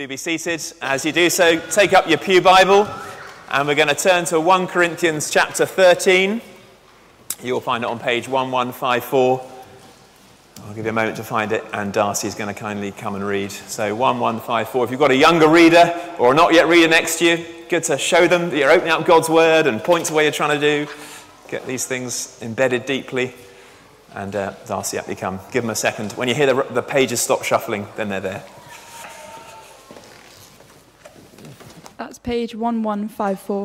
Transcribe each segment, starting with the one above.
Be seated. As you do so, take up your pew Bible, and we're going to turn to 1 Corinthians chapter 13. You'll find it on page 1154. I'll give you a moment to find it, and Darcy's going to kindly come and read. So 1154. If you've got a younger reader or not yet reader next to you, good to show them that you're opening up God's Word and point to where you're trying to do. Get these things embedded deeply. And Darcy, up you come. Give them a second. When you hear the pages stop shuffling, then they're there. That's page 1154.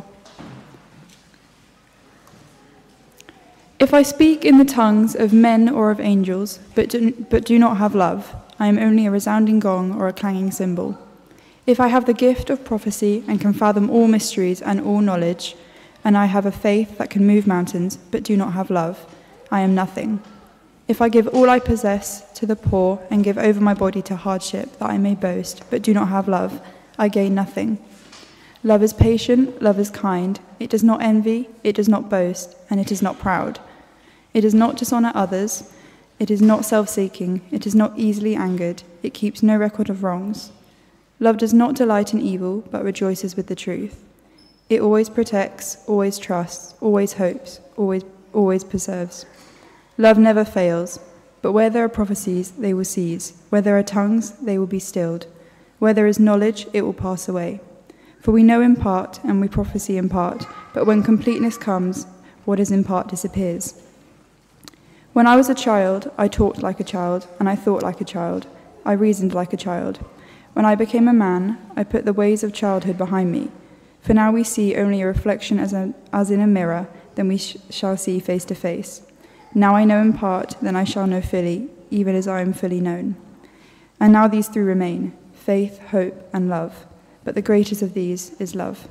If I speak in the tongues of men or of angels, but do not have love, I am only a resounding gong or a clanging cymbal. If I have the gift of prophecy and can fathom all mysteries and all knowledge, and I have a faith that can move mountains, but do not have love, I am nothing. If I give all I possess to the poor and give over my body to hardship that I may boast, but do not have love, I gain nothing. Love is patient, love is kind. It does not envy, it does not boast, and it is not proud. It does not dishonor others. It is not self-seeking. It is not easily angered. It keeps no record of wrongs. Love does not delight in evil, but rejoices with the truth. It always protects, always trusts, always hopes, always preserves. Love never fails, but where there are prophecies, they will cease. Where there are tongues, they will be stilled. Where there is knowledge, it will pass away. For we know in part, and we prophesy in part, but when completeness comes, what is in part disappears. When I was a child, I talked like a child, and I thought like a child. I reasoned like a child. When I became a man, I put the ways of childhood behind me. For now we see only a reflection as in a mirror, then we shall see face to face. Now I know in part, then I shall know fully, even as I am fully known. And now these three remain, faith, hope, and love. But the greatest of these is love.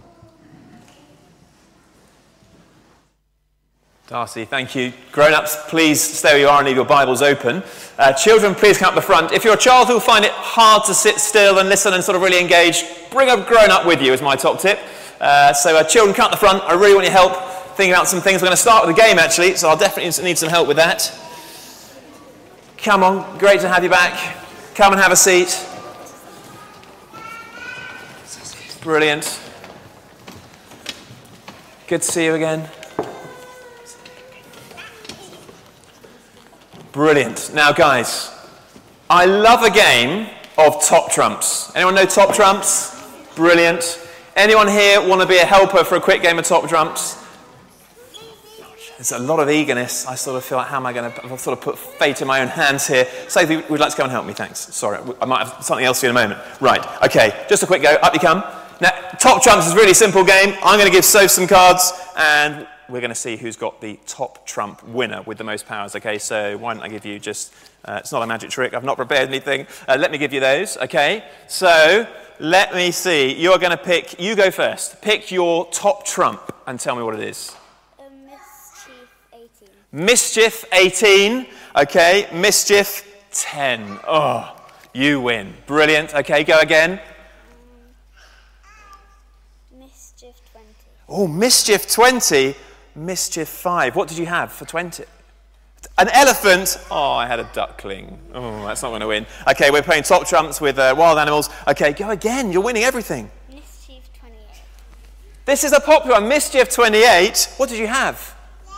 Darcy, thank you. Grown-ups, please stay where you are and leave your Bibles open. Children, please come up the front. If you're a child who will find it hard to sit still and listen and sort of really engage, bring a grown-up with you is my top tip. So children, come up the front. I really want your help thinking about some things. We're going to start with a game, actually, so I'll definitely need some help with that. Come on, great to have you back. Come and have a seat. Brilliant. Good to see you again. Brilliant. Now, guys, I love a game of top trumps. Anyone know top trumps? Brilliant. Anyone here want to be a helper for a quick game of top trumps? There's a lot of eagerness. I sort of feel like, how am I going to sort of put fate in my own hands here? Sophie, would you like to come and help me? Thanks. Sorry, I might have something else for you in a moment. Right, okay, just a quick go. Up you come. Now, top trumps is a really simple game. I'm going to give Soph some cards, and we're going to see who's got the top trump winner with the most powers, okay? So why don't I give you just, it's not a magic trick, I've not prepared anything. Let me give you those, okay? So, let me see. You're going to pick, you go first. Pick your top trump and tell me what it is. Mischief 18, okay? Mischief 10. Oh, you win. Brilliant. Okay, go again. Mischief 20. Oh, Mischief 20. Mischief 5. What did you have for 20? An elephant. Oh, I had a duckling. Oh, that's not going to win. Okay, we're playing top trumps with wild animals. Okay, go again. You're winning everything. Mischief 28. This is a popular one. Mischief 28. What did you have?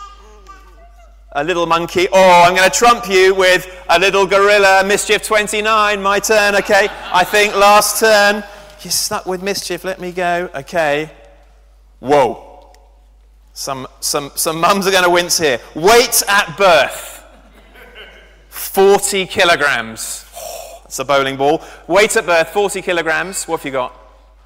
A little monkey. Oh, I'm going to trump you with a little gorilla. Mischief 29. My turn, okay? I think last turn. You're stuck with mischief. Let me go. Okay. Whoa. Some mums are going to wince here. Weight at birth. 40 kilograms. Oh, it's a bowling ball. Weight at birth, 40 kilograms. What have you got?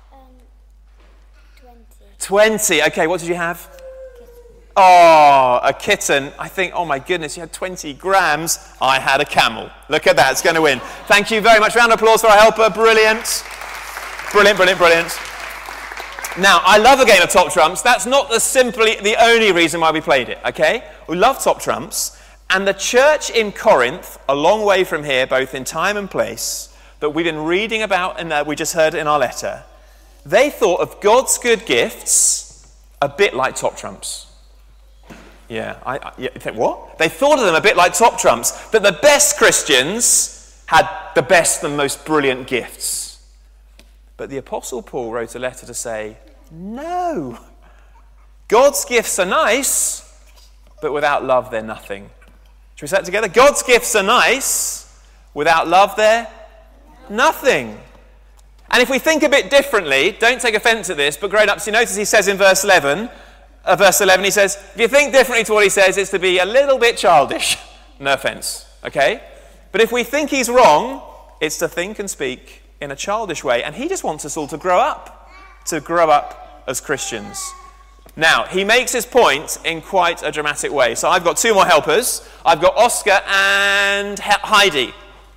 20. 20. Okay, what did you have? Oh, a kitten. I think, oh my goodness, you had 20 grams. I had a camel. Look at that, it's going to win. Thank you very much. Round of applause for our helper. Brilliant. Brilliant, brilliant, brilliant. Now, I love a game of top trumps. That's not simply the only reason why we played it, okay? We love top trumps. And the church in Corinth, a long way from here, both in time and place, that we've been reading about and that we just heard in our letter, they thought of God's good gifts a bit like top trumps. Yeah, you think, what? They thought of them a bit like top trumps, that the best Christians had the best and most brilliant gifts. But the Apostle Paul wrote a letter to say, no, God's gifts are nice, but without love they're nothing. Should we say that together? God's gifts are nice, without love they're nothing. And if we think a bit differently, don't take offense at this, but grown-ups, you notice he says in verse 11, he says, if you think differently to what he says, it's to be a little bit childish. No offense, okay? But if we think he's wrong, it's to think and speak in a childish way. And he just wants us all to grow up as Christians. Now, he makes his point in quite a dramatic way. So I've got two more helpers. I've got Oscar and Heidi.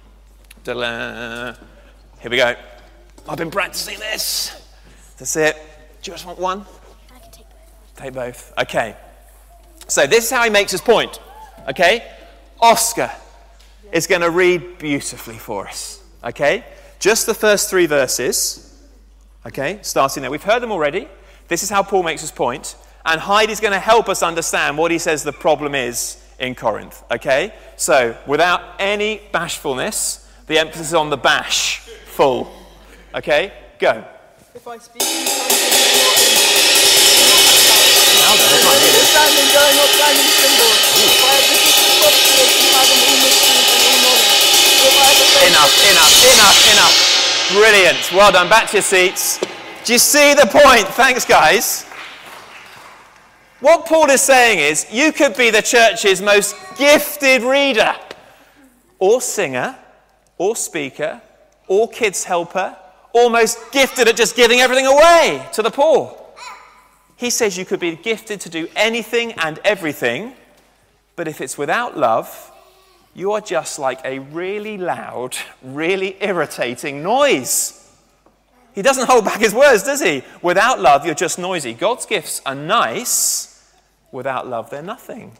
Here we go. I've been practicing this. That's it. Do you just want one? I can take both. Take both. Okay. So this is how he makes his point. Okay? Oscar is going to read beautifully for us. Okay? Just the first 3 verses. Okay? Starting there. We've heard them already. This is how Paul makes his point. And Heidi's going to help us understand what he says the problem is in Corinth. Okay? So, without any bashfulness, the emphasis on the bash. Full. Okay? Go. If I speak in understanding, going up, climbing symbols. If I have the gift of prophecy, you have an all mysteries and all knowledge. If I have the Enough. Brilliant. Well done. Back to your seats. Do you see the point? Thanks, guys. What Paul is saying is, you could be the church's most gifted reader, or singer, or speaker, or kids helper, or most gifted at just giving everything away to the poor. He says you could be gifted to do anything and everything, but if it's without love, you are just like a really loud, really irritating noise. He doesn't hold back his words, does he? Without love, you're just noisy. God's gifts are nice. Without love, they're nothing.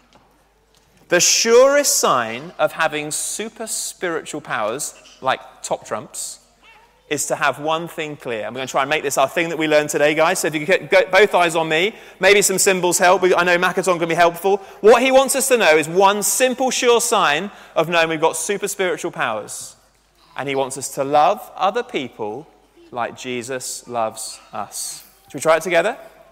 The surest sign of having super spiritual powers, like top trumps, is to have one thing clear. I'm going to try and make this our thing that we learned today, guys. So if you could get both eyes on me, maybe some symbols help. I know Makaton can be helpful. What he wants us to know is one simple, sure sign of knowing we've got super spiritual powers. And he wants us to love other people like Jesus loves us. Should we try it together?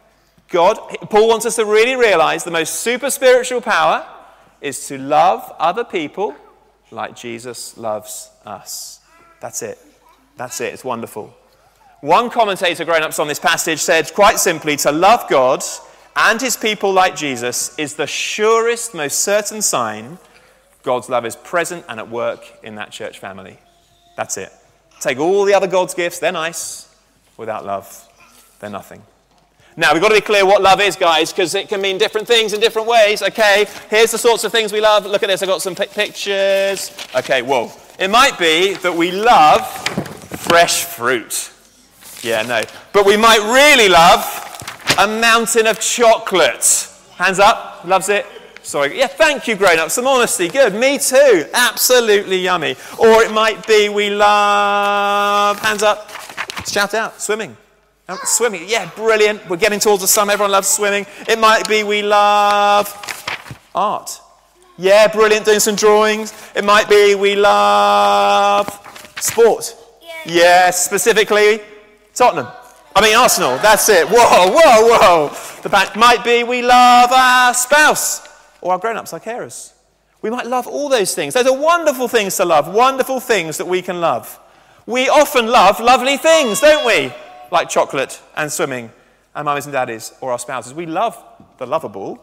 Paul wants us to really realize the most super spiritual power is to love other people like Jesus loves us. That's it. That's it. It's wonderful. One commentator grown-ups on this passage said quite simply, to love God and his people like Jesus is the surest, most certain sign God's love is present and at work in that church family. That's it. Take all the other God's gifts, they're nice. Without love, they're nothing. Now, we've got to be clear what love is, guys, because it can mean different things in different ways. Okay, here's the sorts of things we love. Look at this, I've got some pictures. Okay, whoa. It might be that we love fresh fruit. Yeah, no. But we might really love a mountain of chocolate. Hands up. Loves it. Sorry. Yeah, thank you, grown-ups. Some honesty. Good. Me too. Absolutely yummy. Or it might be we love... Hands up. Shout out. Swimming. Swimming. Yeah, brilliant. We're getting towards the summer. Everyone loves swimming. It might be we love art. Yeah, brilliant. Doing some drawings. It might be we love sport. Yes, specifically Tottenham. Arsenal. That's it. Whoa. The back might be we love our spouse or our grown-ups, our carers. We might love all those things. Those are wonderful things to love, wonderful things that we can love. We often love lovely things, don't we? Like chocolate and swimming and mummies and daddies or our spouses. We love the lovable,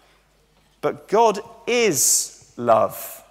but God is love.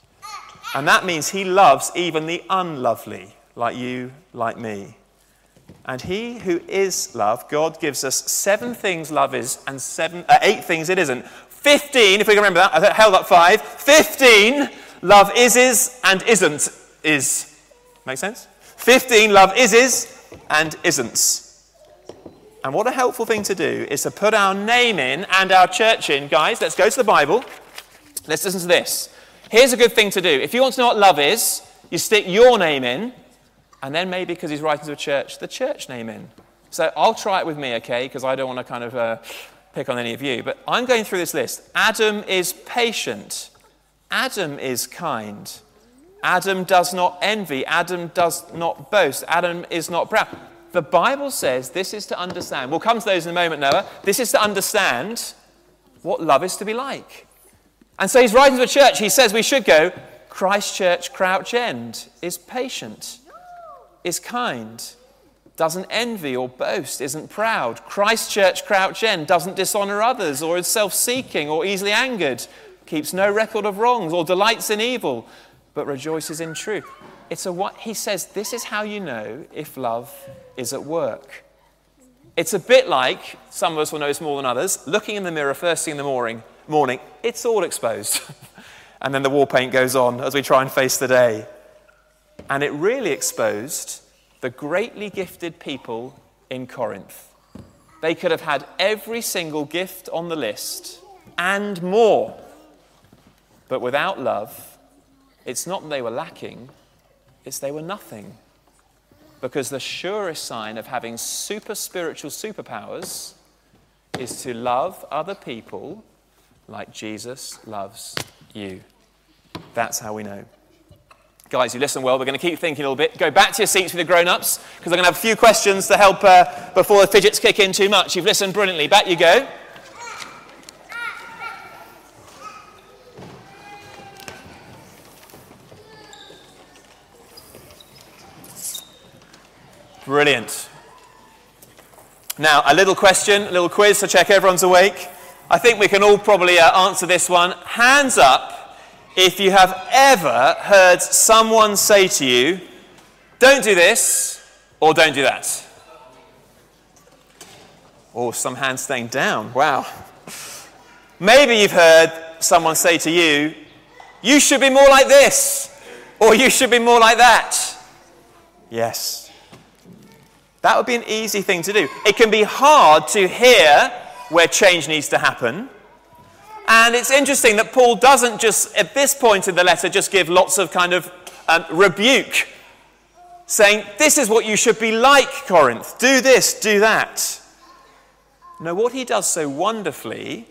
And that means he loves even the unlovely. Like you, like me. And he who is love, God gives us 7 things love is and 8 things it isn't. 15, if we can remember that, I held up 5. 15, love is and isn't is. Make sense? 15, love is and isn't. And what a helpful thing to do is to put our name in and our church in. Guys, let's go to the Bible. Let's listen to this. Here's a good thing to do. If you want to know what love is, you stick your name in. And then maybe, because he's writing to a church, the church name in. So I'll try it with me, okay, because I don't want to kind of pick on any of you. But I'm going through this list. Adam is patient. Adam is kind. Adam does not envy. Adam does not boast. Adam is not proud. The Bible says this is to understand. We'll come to those in a moment, Noah. This is to understand what love is to be like. And so he's writing to a church. He says we should go, Christchurch, Crouch End is patient, is kind, doesn't envy or boast, isn't proud. Christchurch, Crouch End doesn't dishonour others or is self-seeking or easily angered, keeps no record of wrongs or delights in evil, but rejoices in truth. He says this is how you know if love is at work. It's a bit like, some of us will know this more than others, looking in the mirror first thing in the morning, it's all exposed. And then the war paint goes on as we try and face the day. And it really exposed the greatly gifted people in Corinth. They could have had every single gift on the list and more. But without love, it's not that they were lacking, it's they were nothing. Because the surest sign of having super spiritual superpowers is to love other people like Jesus loves you. That's how we know. Guys, you listen well. We're going to keep thinking a little bit. Go back to your seats with the grown-ups, because I'm going to have a few questions to help before the fidgets kick in too much. You've listened brilliantly. Back you go. Brilliant. Now, a little question, a little quiz to check everyone's awake. I think we can all probably answer this one. Hands up if you have ever heard someone say to you, don't do this or don't do that. Oh, some hands staying down. Wow. Maybe you've heard someone say to you, you should be more like this or you should be more like that. Yes. That would be an easy thing to do. It can be hard to hear where change needs to happen. And it's interesting that Paul doesn't just, at this point in the letter, just give lots of kind of rebuke, saying, this is what you should be like, Corinth. Do this, do that. No, what he does so wonderfully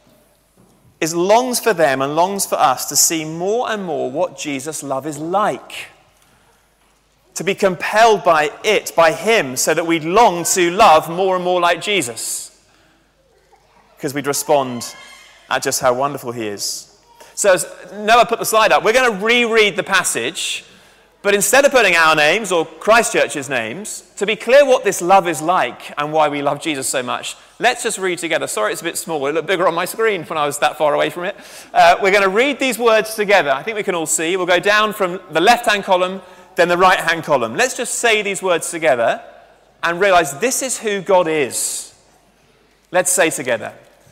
is longs for them and longs for us to see more and more what Jesus' love is like. To be compelled by it, by him, so that we long to love more and more like Jesus. Because we'd respond at just how wonderful he is. So as Noah put the slide up, we're going to reread the passage, but instead of putting our names or Christchurch's names, to be clear what this love is like and why we love Jesus so much, let's just read together. Sorry it's a bit small, it looked bigger on my screen when I was that far away from it. We're going to read these words together. I think we can all see. We'll go down from the left-hand column, then the right-hand column. Let's just say these words together and realize this is who God is. Let's say together.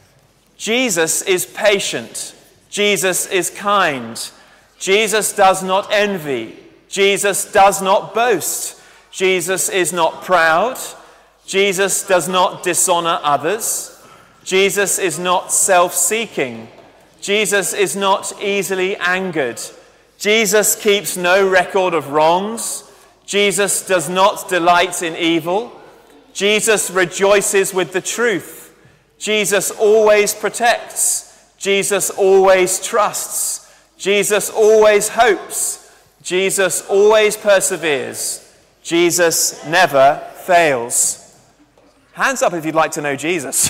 Jesus is patient. Jesus is kind. Jesus does not envy. Jesus does not boast. Jesus is not proud. Jesus does not dishonor others. Jesus is not self-seeking. Jesus is not easily angered. Jesus keeps no record of wrongs. Jesus does not delight in evil. Jesus rejoices with the truth. Jesus always protects. Jesus always trusts. Jesus always hopes. Jesus always perseveres. Jesus never fails. Hands up if you'd like to know Jesus.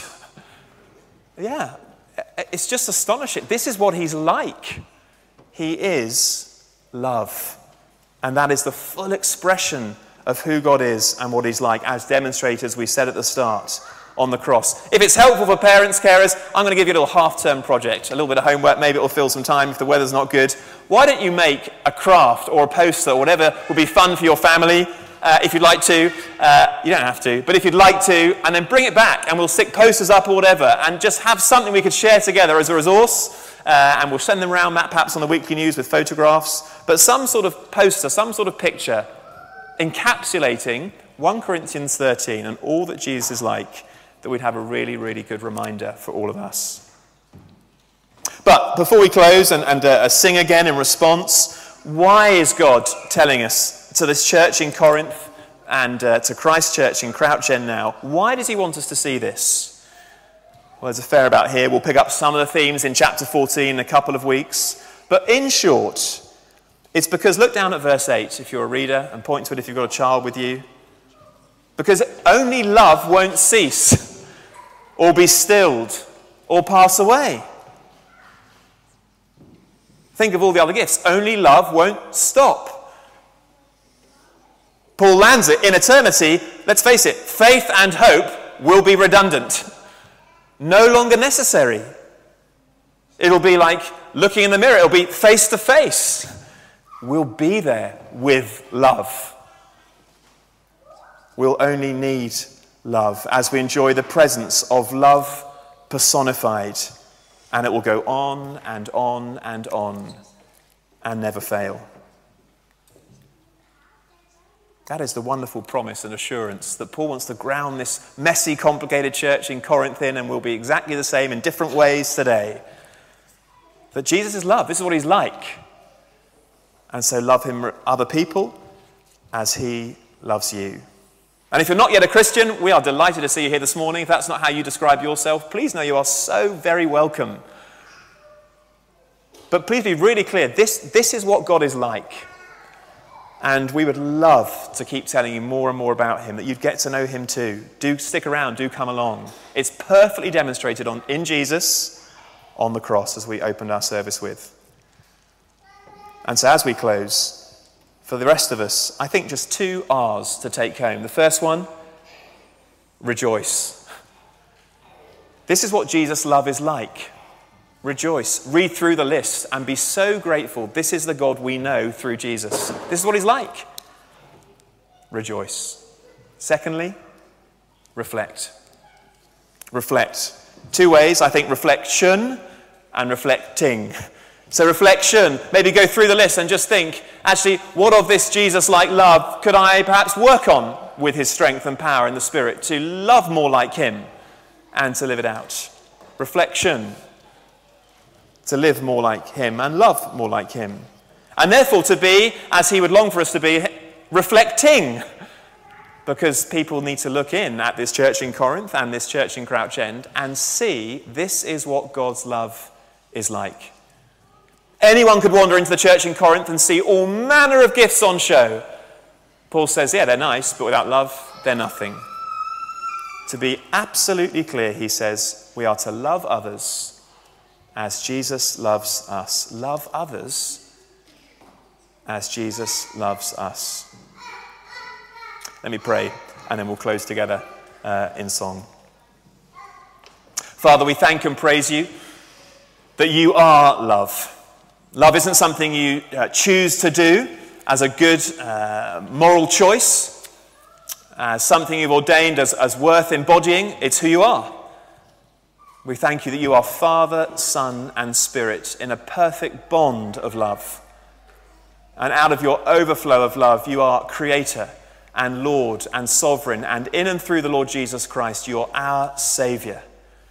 Yeah, it's just astonishing. This is what he's like. He is love. And that is the full expression of who God is and what he's like, as demonstrated, as we said at the start, on the cross. If it's helpful for parents, carers, I'm going to give you a little half-term project, a little bit of homework. Maybe it'll fill some time if the weather's not good. Why don't you make a craft or a poster or whatever would be fun for your family, if you'd like to. You don't have to, but if you'd like to, and then bring it back and we'll stick posters up or whatever and just have something we could share together as a resource. And we'll send them around, Matt, perhaps on the weekly news with photographs, but some sort of poster, some sort of picture encapsulating 1 Corinthians 13 and all that Jesus is like, that we'd have a really, really good reminder for all of us. But before we close and sing again in response, why is God telling us to this church in Corinth and to Christchurch in Crouch End now, why does he want us to see this? Well, there's a fair about here. We'll pick up some of the themes in chapter 14 in a couple of weeks. But in short, It's because, look down at verse 8 if you're a reader, and point to it if you've got a child with you. Because only love won't cease, or be stilled, or pass away. Think of all the other gifts. Only love won't stop. Paul lands it. In eternity, let's face it, faith and hope will be redundant. No longer necessary. It'll be like looking in the mirror. It'll be face to face. We'll be there with love. We'll only need love as we enjoy the presence of love personified. And it will go on and on and on and never fail. That is the wonderful promise and assurance that Paul wants to ground this messy, complicated church in Corinth in, and will be exactly the same in different ways today. That Jesus is love. This is what he's like. And so love him, other people, as he loves you. And if you're not yet a Christian, we are delighted to see you here this morning. If that's not how you describe yourself, please know you are so very welcome. But please be really clear, this is what God is like. And we would love to keep telling you more and more about him, that you'd get to know him too. Do stick around, do come along. It's perfectly demonstrated in Jesus on the cross, as we opened our service with. And so as we close, for the rest of us, I think just 2 R's to take home. The first one, rejoice. This is what Jesus' love is like. Rejoice. Read through the list and be so grateful. This is the God we know through Jesus. This is what he's like. Rejoice. Secondly, reflect. Reflect. 2 ways, I think, reflection and reflecting. So reflection, maybe go through the list and just think, actually, what of this Jesus-like love could I perhaps work on with his strength and power in the Spirit to love more like him and to live it out? Reflection, to live more like him and love more like him. And therefore to be, as he would long for us to be, reflecting. Because people need to look in at this church in Corinth and this church in Crouch End and see this is what God's love is like. Anyone could wander into the church in Corinth and see all manner of gifts on show. Paul says, yeah, they're nice, but without love, they're nothing. To be absolutely clear, he says, we are to love others as Jesus loves us. Love others as Jesus loves us. Let me pray, and then we'll close together in song. Father, we thank and praise you that you are love. Love isn't something you choose to do as a good moral choice, as something you've ordained as worth embodying. It's who you are. We thank you that you are Father, Son, and Spirit in a perfect bond of love. And out of your overflow of love, you are Creator and Lord and Sovereign. And in and through the Lord Jesus Christ, you're our Saviour.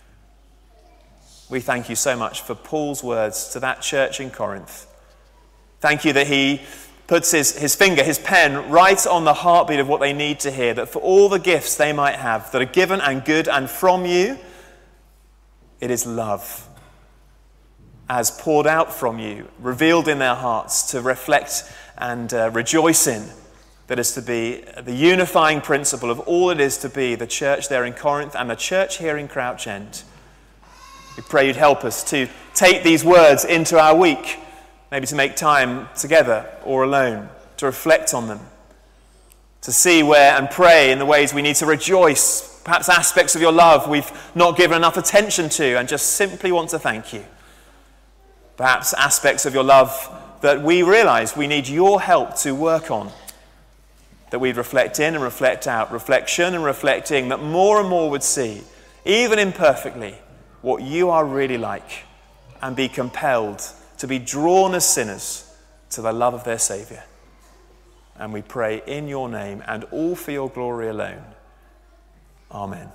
We thank you so much for Paul's words to that church in Corinth. Thank you that he puts his finger, his pen, right on the heartbeat of what they need to hear, that for all the gifts they might have that are given and good and from you, it is love as poured out from you, revealed in their hearts to reflect and rejoice in, that is to be the unifying principle of all it is to be the church there in Corinth and the church here in Crouch End. We pray you'd help us to take these words into our week, maybe to make time together or alone, to reflect on them, to see where and pray in the ways we need to rejoice, perhaps aspects of your love we've not given enough attention to and just simply want to thank you. Perhaps aspects of your love that we realize we need your help to work on, that we'd reflect in and reflect out, reflection and reflecting, that more and more would see, even imperfectly, what you are really like and be compelled to be drawn as sinners to the love of their Saviour. And we pray in your name and all for your glory alone. Amen.